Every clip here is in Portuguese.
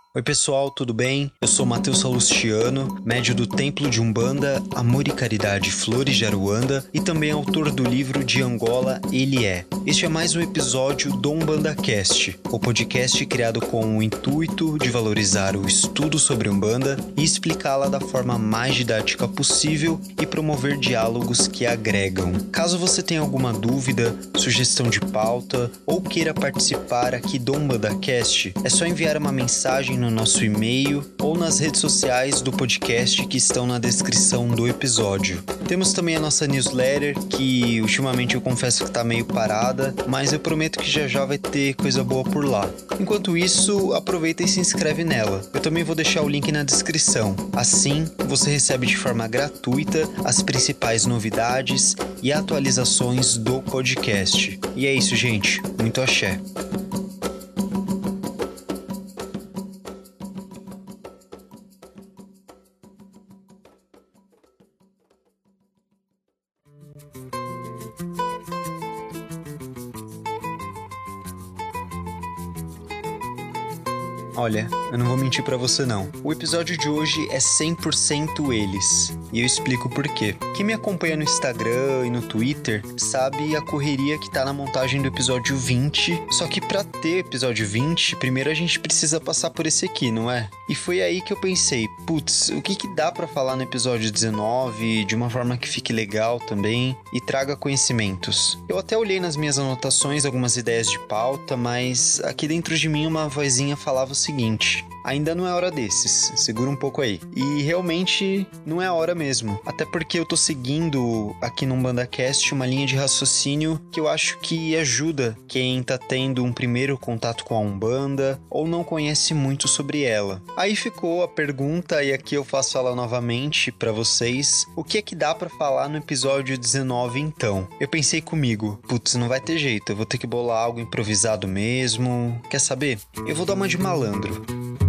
Oi pessoal, tudo bem? Eu sou Matheus Salustiano, médio do Templo de Umbanda, Amor e Caridade Flores de Aruanda e também autor do livro De Angola Ele É. Este é mais um episódio do UmbandaCast, o podcast criado com o intuito de valorizar o estudo sobre Umbanda e explicá-la da forma mais didática possível e promover diálogos que agregam. Caso você tenha alguma dúvida, sugestão de pauta ou queira participar aqui do UmbandaCast, é só enviar uma mensagem no nosso e-mail ou nas redes sociais do podcast que estão na descrição do episódio. Temos também a nossa newsletter, que ultimamente eu confesso que tá meio parada, mas eu prometo que já vai ter coisa boa por lá. Enquanto isso, aproveita e se inscreve nela. Eu também vou deixar o link na descrição. Assim, você recebe de forma gratuita as principais novidades e atualizações do podcast. E é isso, gente. Muito axé. Olha, eu não vou mentir pra você não. O episódio de hoje é 100% eles. E eu explico por quê. Quem me acompanha no Instagram e no Twitter sabe a correria que tá na montagem do episódio 20. Só que pra ter episódio 20, primeiro a gente precisa passar por esse aqui, não é? E foi aí que eu pensei, putz, o que dá pra falar no episódio 19 de uma forma que fique legal também e traga conhecimentos? Eu até olhei nas minhas anotações algumas ideias de pauta, mas aqui dentro de mim uma vozinha falava o seguinte: ainda não é hora desses, segura um pouco aí. E realmente não é a hora mesmo, até porque eu tô seguindo aqui no UmbandaCast uma linha de raciocínio que eu acho que ajuda quem tá tendo um primeiro contato com a Umbanda ou não conhece muito sobre ela. Aí ficou a pergunta, e aqui eu faço ela novamente pra vocês: o que é que dá pra falar no episódio 19 então? Eu pensei comigo, putz, não vai ter jeito, eu vou ter que bolar algo improvisado mesmo. Quer saber? Eu vou dar uma de malandro.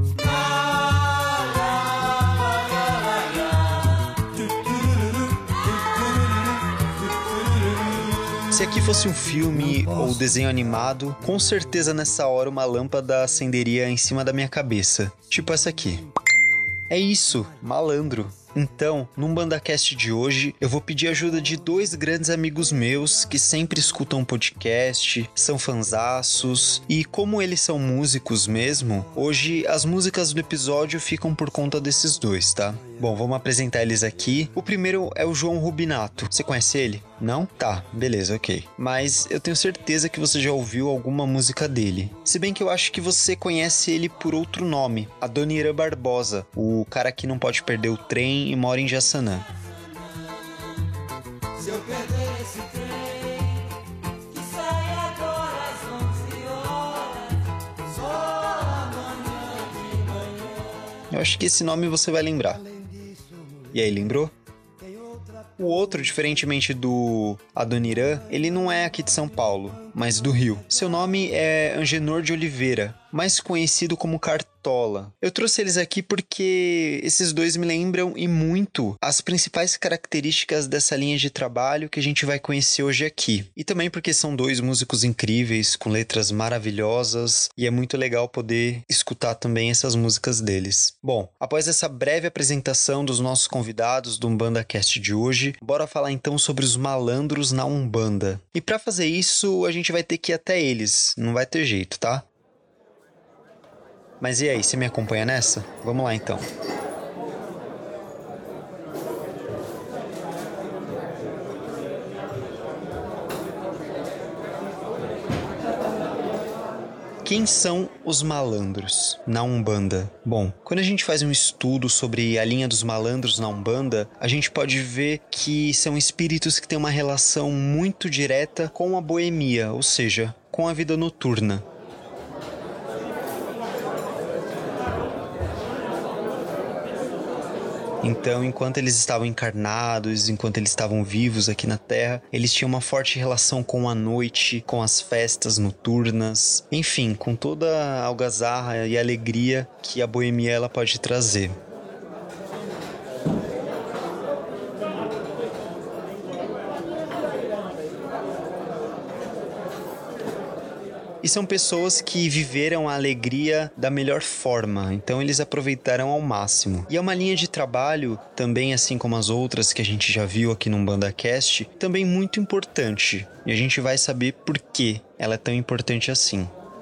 Se aqui fosse um filme ou desenho animado, com certeza nessa hora uma lâmpada acenderia em cima da minha cabeça. Tipo essa aqui. É isso, malandro. Então, no UmbandaCast de hoje, eu vou pedir ajuda de dois grandes amigos meus que sempre escutam podcast, são fanzaços, e como eles são músicos mesmo, hoje as músicas do episódio ficam por conta desses dois, tá? Bom, vamos apresentar eles aqui. O primeiro é o João Rubinato. Você conhece ele? Não? Tá, beleza, ok. Mas eu tenho certeza que você já ouviu alguma música dele. Se bem que eu acho que você conhece ele por outro nome, Adoniran Barbosa, o cara que não pode perder o trem e mora em Jaçanã. Se eu perder esse trem, que sai agora às 11 horas, só amanhã de manhã. Eu acho que esse nome você vai lembrar. E aí, lembrou? O outro, diferentemente do Adoniran, ele não é aqui de São Paulo, mas do Rio. Seu nome é Angenor de Oliveira, mais conhecido como Cartola. Eu trouxe eles aqui porque esses dois me lembram e muito as principais características dessa linha de trabalho que a gente vai conhecer hoje aqui. E também porque são dois músicos incríveis, com letras maravilhosas, e é muito legal poder escutar também essas músicas deles. Bom, após essa breve apresentação dos nossos convidados do UmbandaCast de hoje, bora falar então sobre os malandros na Umbanda. E para fazer isso, a gente vai ter que ir até eles, não vai ter jeito, tá? Mas e aí, você me acompanha nessa? Vamos lá então. Quem são os malandros na Umbanda? Bom, quando a gente faz um estudo sobre a linha dos malandros na Umbanda, a gente pode ver que são espíritos que têm uma relação muito direta com a boemia, ou seja, com a vida noturna. Então, enquanto eles estavam encarnados, enquanto eles estavam vivos aqui na Terra, eles tinham uma forte relação com a noite, com as festas noturnas, enfim, com toda a algazarra e alegria que a boemia ela pode trazer. E E são pessoas que viveram a alegria da melhor forma, então eles aproveitaram ao máximo. E é uma linha de trabalho, também assim como as outras que a gente já viu aqui no UmbandaCast, também muito importante. E a gente vai saber por que ela é tão importante assim.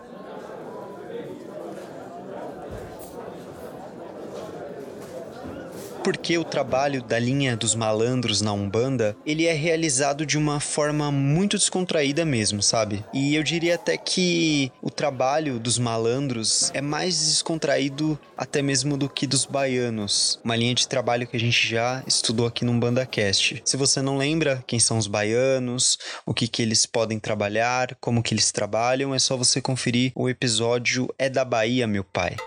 Porque o trabalho da linha dos malandros na Umbanda, ele é realizado de uma forma muito descontraída mesmo, sabe? E eu diria até que o trabalho dos malandros é mais descontraído até mesmo do que dos baianos. Uma linha de trabalho que a gente já estudou aqui no UmbandaCast. Se você não lembra quem são os baianos, o que eles podem trabalhar, como que eles trabalham, é só você conferir o episódio É da Bahia, meu pai.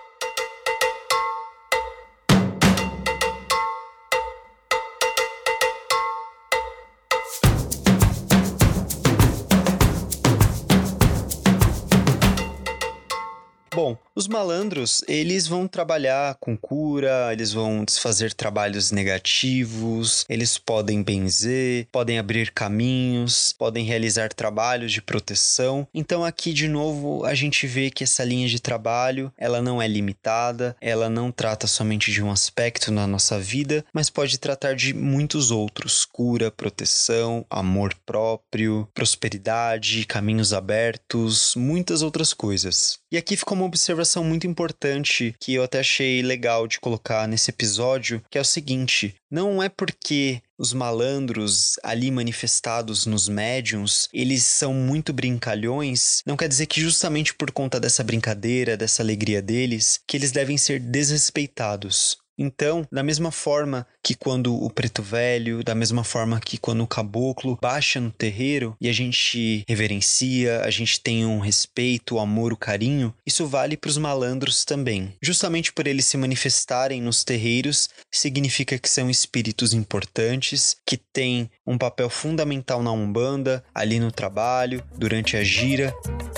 Bom, os malandros, eles vão trabalhar com cura, eles vão desfazer trabalhos negativos, eles podem benzer, podem abrir caminhos, podem realizar trabalhos de proteção. Então aqui, de novo, a gente vê que essa linha de trabalho, ela não é limitada, ela não trata somente de um aspecto na nossa vida, mas pode tratar de muitos outros. Cura, proteção, amor próprio, prosperidade, caminhos abertos, muitas outras coisas. E aqui ficou uma observação muito importante que eu até achei legal de colocar nesse episódio, que é o seguinte: não é porque os malandros ali manifestados nos médiuns, eles são muito brincalhões, não quer dizer que justamente por conta dessa brincadeira, dessa alegria deles, que eles devem ser desrespeitados. Então, da mesma forma que quando o preto velho, da mesma forma que quando o caboclo baixa no terreiro e a gente reverencia, a gente tem um respeito, o amor, o carinho, isso vale para os malandros também. Justamente por eles se manifestarem nos terreiros, significa que são espíritos importantes, que têm um papel fundamental na Umbanda, ali no trabalho, durante a gira.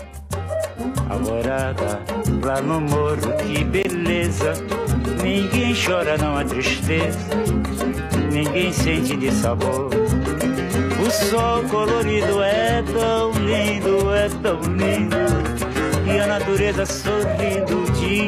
Alvorada, lá no morro, que beleza. Ninguém chora, não há tristeza. Ninguém sente de sabor. O sol colorido é tão lindo, é tão lindo. E a natureza sorrindo,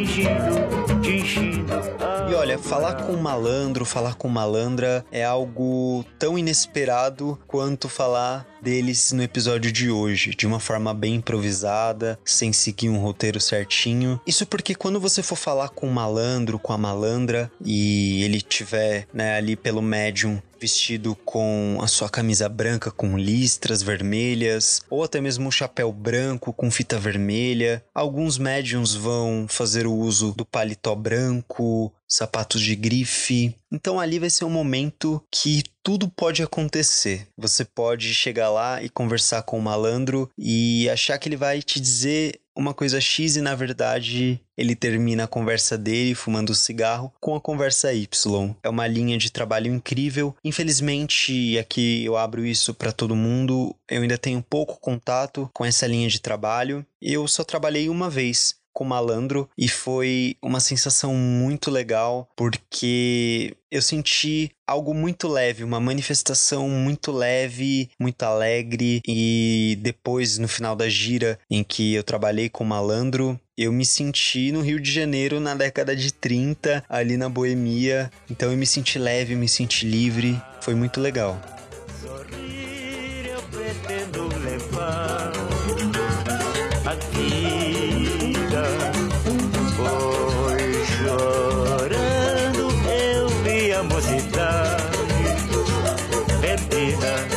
tingindo. E olha, falar com malandro, falar com malandra é algo tão inesperado quanto falar deles no episódio de hoje, de uma forma bem improvisada, sem seguir um roteiro certinho. Isso porque quando você for falar com o malandro, com a malandra, e ele tiver, né, ali pelo médium vestido com a sua camisa branca com listras vermelhas, ou até mesmo um chapéu branco com fita vermelha. Alguns médiums vão fazer o uso do paletó branco, sapatos de grife. Então ali vai ser um momento que tudo pode acontecer. Você pode chegar lá e conversar com o malandro e achar que ele vai te dizer uma coisa X e, na verdade, ele termina a conversa dele fumando um cigarro com a conversa Y. É uma linha de trabalho incrível. Infelizmente, aqui eu abro isso para todo mundo, eu ainda tenho pouco contato com essa linha de trabalho. Eu só trabalhei uma vez com malandro e foi uma sensação muito legal, porque eu senti algo muito leve, uma manifestação muito leve, muito alegre. E depois, no final da gira em que eu trabalhei com malandro, eu me senti no Rio de Janeiro na década de 30, ali na Boemia. Então eu me senti leve, me senti livre, foi muito legal. Sorrir eu pretendo levar a vida, pois chorando eu vi a mocidade perdida.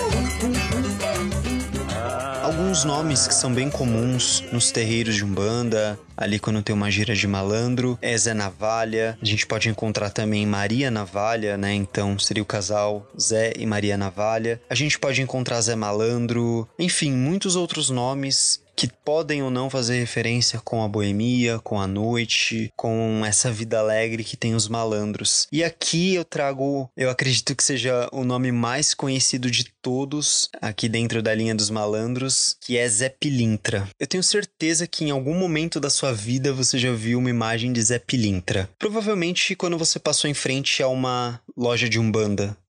Alguns nomes que são bem comuns nos terreiros de Umbanda, ali quando tem uma gira de malandro, é Zé Navalha. A gente pode encontrar também Maria Navalha, né? Então seria o casal Zé e Maria Navalha. A gente pode encontrar Zé Malandro, enfim, muitos outros nomes que podem ou não fazer referência com a boemia, com a noite, com essa vida alegre que tem os malandros. E aqui eu trago, eu acredito que seja o nome mais conhecido de todos aqui dentro da linha dos malandros, que é Zé Pilintra. Eu tenho certeza que em algum momento da sua vida você já viu uma imagem de Zé Pilintra. Provavelmente quando você passou em frente a uma loja de Umbanda,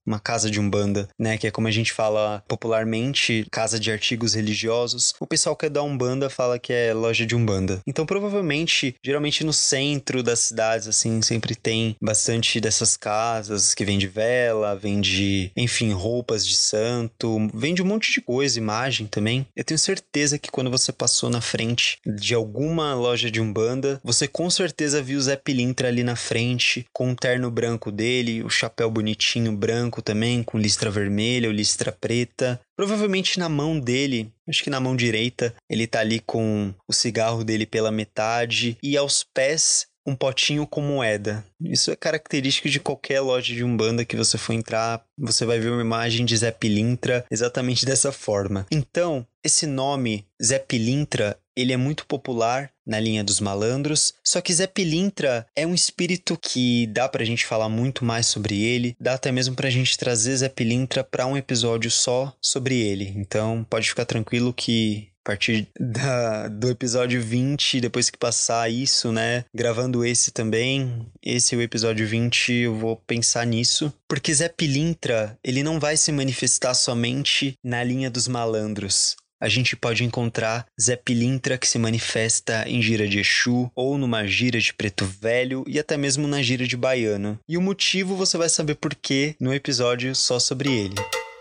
uma casa de umbanda, né? Que é como a gente fala popularmente, casa de artigos religiosos. O pessoal que é da umbanda fala que é loja de umbanda. Então, provavelmente, geralmente no centro das cidades, assim, sempre tem bastante dessas casas que vende vela, vende, enfim, roupas de santo, vende um monte de coisa, imagem também. Eu tenho certeza que quando você passou na frente de alguma loja de umbanda, você com certeza viu o Zé Pilintra ali na frente, com o terno branco dele, o chapéu bonitinho branco também, com listra vermelha ou listra preta. Provavelmente na mão dele, acho que na mão direita, ele tá ali com o cigarro dele pela metade e aos pés um potinho com moeda. Isso é característico de qualquer loja de umbanda que você for entrar, você vai ver uma imagem de Zé Pilintra exatamente dessa forma. Então, esse nome, Zé Pilintra, ele é muito popular na linha dos malandros, só que Zé Pilintra é um espírito que dá pra gente falar muito mais sobre ele, dá até mesmo pra gente trazer Zé Pilintra pra um episódio só sobre ele. Então, pode ficar tranquilo que a partir do episódio 20, depois que passar isso, né, gravando esse também, esse é o episódio 20, eu vou pensar nisso. Porque Zé Pilintra, ele não vai se manifestar somente na linha dos malandros. A gente pode encontrar Zé Pilintra que se manifesta em gira de Exu, ou numa gira de Preto Velho, e até mesmo na gira de Baiano. E o motivo você vai saber por quê no episódio só sobre ele.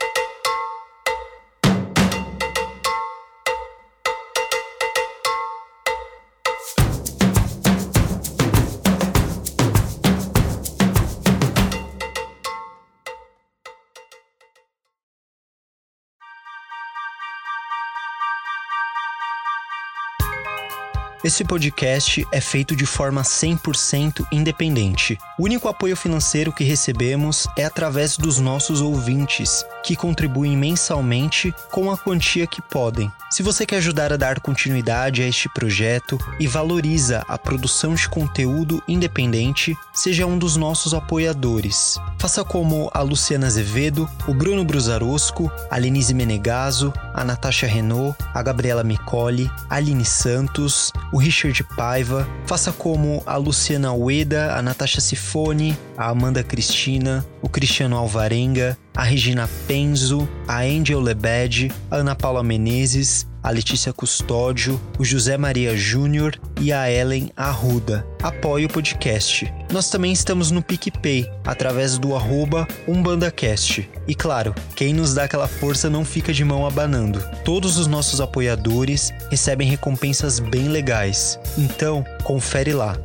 Esse podcast é feito de forma 100% independente. O único apoio financeiro que recebemos é através dos nossos ouvintes, que contribuem mensalmente com a quantia que podem. Se você quer ajudar a dar continuidade a este projeto e valoriza a produção de conteúdo independente, seja um dos nossos apoiadores. Faça como a Luciana Azevedo, o Bruno Brusarosco, a Lenise Menegaso, a Natasha Renault, a Gabriela Micoli, a Aline Santos, o Richard Paiva. Faça como a Luciana Ueda, a Natasha Sifone, a Amanda Cristina, o Cristiano Alvarenga, a Regina Penzo, a Angel Lebed, a Ana Paula Menezes, a Letícia Custódio, o José Maria Júnior e a Ellen Arruda. Apoie o podcast. Nós também estamos no PicPay, através do @umbandacast. E claro, quem nos dá aquela força não fica de mão abanando. Todos os nossos apoiadores recebem recompensas bem legais. Então, confere lá,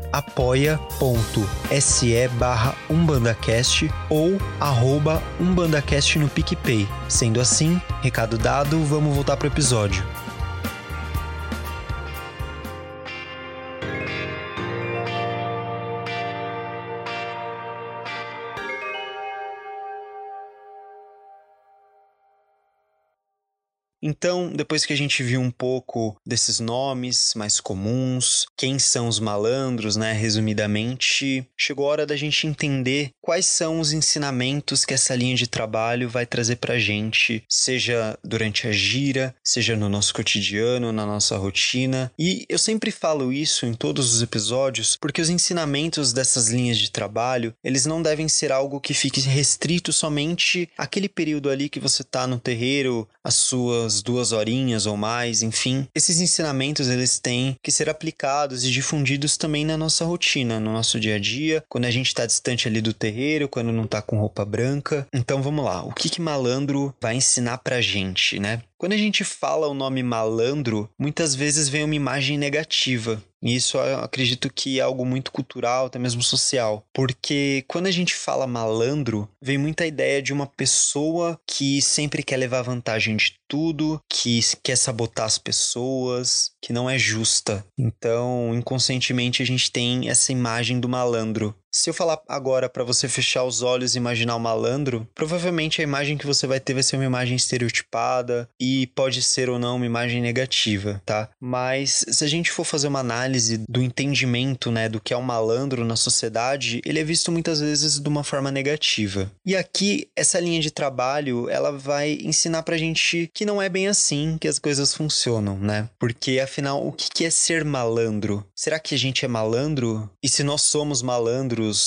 apoia.se/umbandacast ou @umbandacast no PicPay. Sendo assim, recado dado, vamos voltar pro episódio. Então, depois que a gente viu um pouco desses nomes mais comuns, quem são os malandros, né, resumidamente, chegou a hora da gente entender quais são os ensinamentos que essa linha de trabalho vai trazer pra gente, seja durante a gira, seja no nosso cotidiano, na nossa rotina. E eu sempre falo isso em todos os episódios, porque os ensinamentos dessas linhas de trabalho, eles não devem ser algo que fique restrito somente àquele período ali que você tá no terreiro, as suas 2 horinhas ou mais, enfim. Esses ensinamentos, eles têm que ser aplicados e difundidos também na nossa rotina, no nosso dia a dia, quando a gente está distante ali do terreiro, quando não tá com roupa branca. Então vamos lá, o que malandro vai ensinar pra gente, né? Quando a gente fala o nome malandro, muitas vezes vem uma imagem negativa. E isso eu acredito que é algo muito cultural, até mesmo social. Porque quando a gente fala malandro, vem muita ideia de uma pessoa que sempre quer levar vantagem de tudo, que quer sabotar as pessoas, que não é justa. Então, inconscientemente, a gente tem essa imagem do malandro. Se eu falar agora pra você fechar os olhos e imaginar o malandro, provavelmente a imagem que você vai ter vai ser uma imagem estereotipada e pode ser ou não uma imagem negativa, tá? Mas se a gente for fazer uma análise do entendimento, né, do que é um malandro na sociedade, ele é visto muitas vezes de uma forma negativa. E aqui, essa linha de trabalho, ela vai ensinar pra gente que não é bem assim que as coisas funcionam, né? Porque, afinal, o que é ser malandro? Será que a gente é malandro? E se nós somos malandros,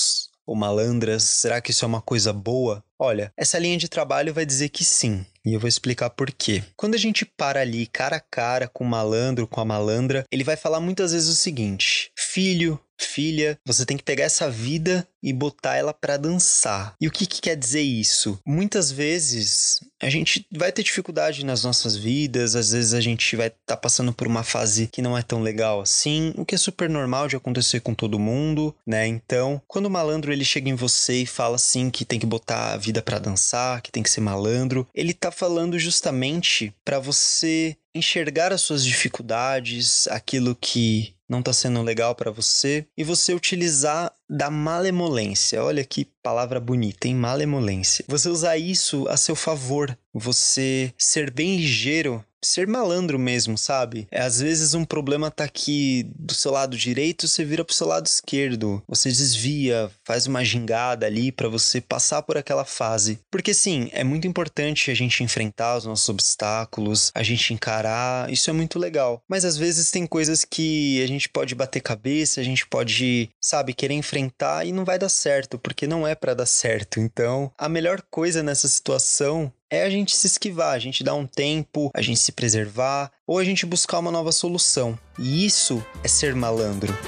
ou malandras, será que isso é uma coisa boa? Olha, essa linha de trabalho vai dizer que sim, e eu vou explicar por quê. Quando a gente para ali cara a cara com o malandro, com a malandra, ele vai falar muitas vezes o seguinte: filho, filha, você tem que pegar essa vida e botar ela pra dançar. E o que quer dizer isso? Muitas vezes a gente vai ter dificuldade nas nossas vidas, às vezes a gente vai estar passando por uma fase que não é tão legal assim, o que é super normal de acontecer com todo mundo, né? Então, quando o malandro ele chega em você e fala assim que tem que botar a vida pra dançar, que tem que ser malandro, ele tá falando justamente pra você enxergar as suas dificuldades, aquilo que não tá sendo legal pra você, e você utilizar da malemolência. Olha que palavra bonita, hein? Malemolência. Você usar isso a seu favor, você ser bem ligeiro, ser malandro mesmo, sabe? Às vezes um problema tá aqui do seu lado direito, você vira pro seu lado esquerdo, você desvia, faz uma gingada ali pra você passar por aquela fase. Porque sim, é muito importante a gente enfrentar os nossos obstáculos, a gente encarar, isso é muito legal. Mas às vezes tem coisas que a gente pode bater cabeça, a gente pode, sabe, querer enfrentar e não vai dar certo, porque não é pra dar certo. Então, a melhor coisa nessa situação é a gente se esquivar, a gente dar um tempo, a gente se preservar, ou a gente buscar uma nova solução. E isso é ser malandro.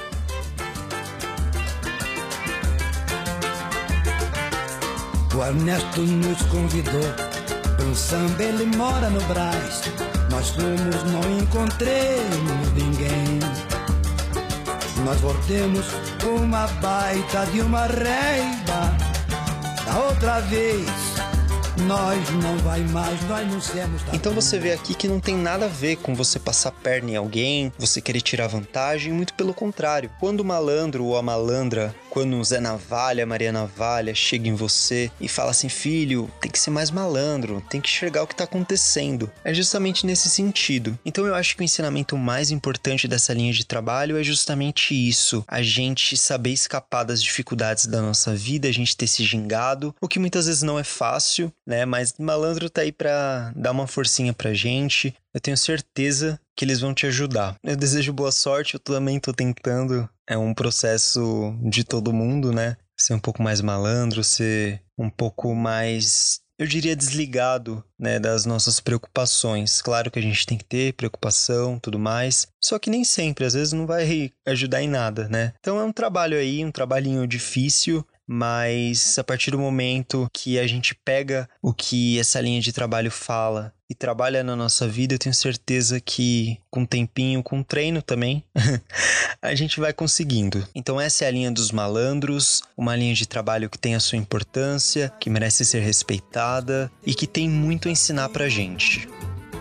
O Ernesto nos convidou para um samba, ele mora no Brás. Nós fomos, não encontremos ninguém. Nós voltemos com uma baita de uma reiva. Da outra vez nós não vai mais, nós não somos. Então você vê aqui que não tem nada a ver com você passar perna em alguém, você querer tirar vantagem, muito pelo contrário. Quando o malandro ou a malandra, quando o Zé Navalha, Maria Navalha chega em você e fala assim: filho, tem que ser mais malandro, tem que enxergar o que tá acontecendo. É justamente nesse sentido. Então eu acho que o ensinamento mais importante dessa linha de trabalho é justamente isso: a gente saber escapar das dificuldades da nossa vida, a gente ter se gingado, o que muitas vezes não é fácil, né? Mas malandro tá aí pra dar uma forcinha pra gente. Eu tenho certeza que eles vão te ajudar. Eu desejo boa sorte, eu também tô tentando. É um processo de todo mundo, né? Ser um pouco mais malandro, ser um pouco mais, eu diria, desligado, né, das nossas preocupações. Claro que a gente tem que ter preocupação, tudo mais, só que nem sempre, às vezes não vai ajudar em nada, né? Então é um trabalho aí, um trabalhinho difícil, mas a partir do momento que a gente pega o que essa linha de trabalho fala e trabalha na nossa vida, eu tenho certeza que com tempinho, com treino também, a gente vai conseguindo. Então essa é a linha dos malandros, uma linha de trabalho que tem a sua importância, que merece ser respeitada e que tem muito a ensinar pra gente.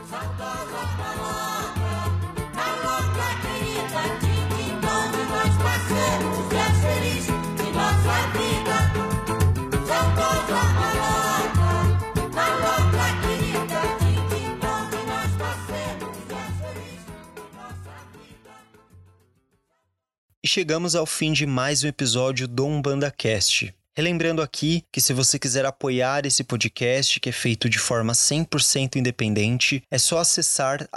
E chegamos ao fim de mais um episódio do UmbandaCast. Relembrando aqui que se você quiser apoiar esse podcast, que é feito de forma 100% independente, é só acessar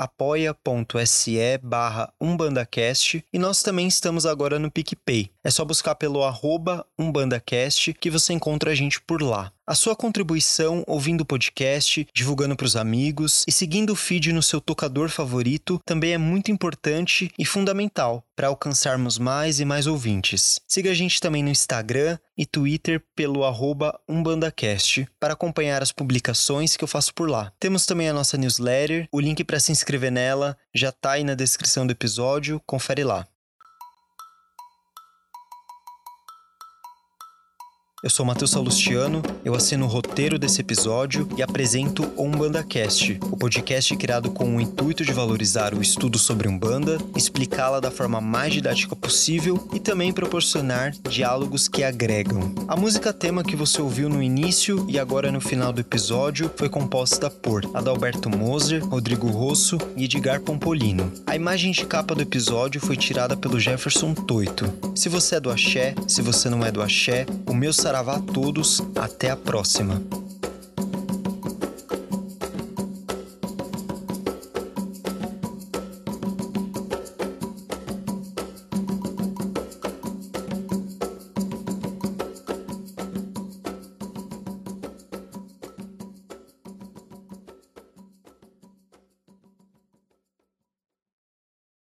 apoia.se/UmbandaCast, e nós também estamos agora no PicPay. É só buscar pelo @UmbandaCast que você encontra a gente por lá. A sua contribuição, ouvindo o podcast, divulgando para os amigos e seguindo o feed no seu tocador favorito também é muito importante e fundamental para alcançarmos mais e mais ouvintes. Siga a gente também no Instagram e Twitter pelo @UmbandaCast para acompanhar as publicações que eu faço por lá. Temos também a nossa newsletter, o link para se inscrever nela já está aí na descrição do episódio, confere lá. Eu sou Matheus Salustiano, eu assino o roteiro desse episódio e apresento o UmbandaCast, o podcast criado com o intuito de valorizar o estudo sobre Umbanda, explicá-la da forma mais didática possível e também proporcionar diálogos que agregam. A música tema que você ouviu no início e agora no final do episódio foi composta por Adalberto Moser, Rodrigo Rosso e Edgar Pompolino. A imagem de capa do episódio foi tirada pelo Jefferson Toito. Se você é do axé, se você não é do axé, o meu saravá a todos, até a próxima.